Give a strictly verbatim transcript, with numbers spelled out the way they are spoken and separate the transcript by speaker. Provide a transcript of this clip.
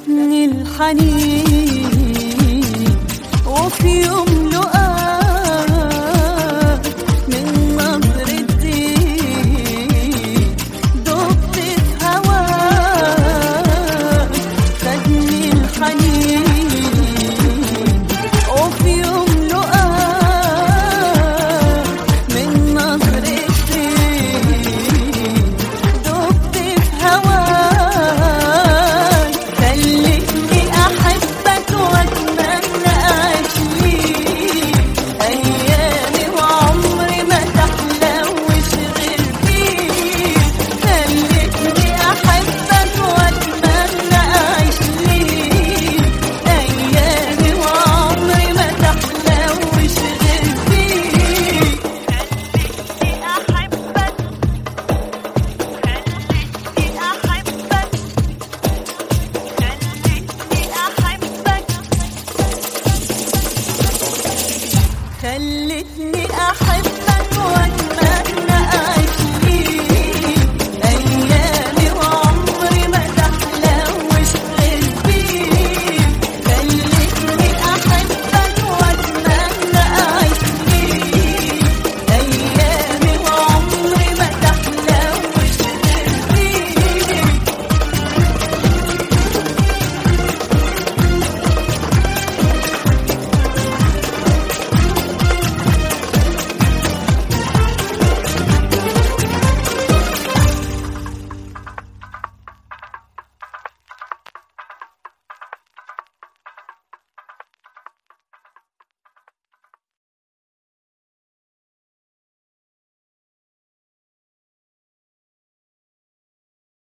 Speaker 1: خدني الحنين وفي يوم لقاك من نظرتي دبت في هواك. خدني الحنين وفي يوم لقاك من نظرتي دبت في هواك. خلتني أحبك وأتمنى أعيش ليك أيامي وعمري ما تحلوش غير فيك. خلتني أحبك وأتمنى أعيش ليك أيامي وعمري ما تحلوش غير فيك. خلتني أحبك خلتني أحبك خلتني أحبك خلتني أحبك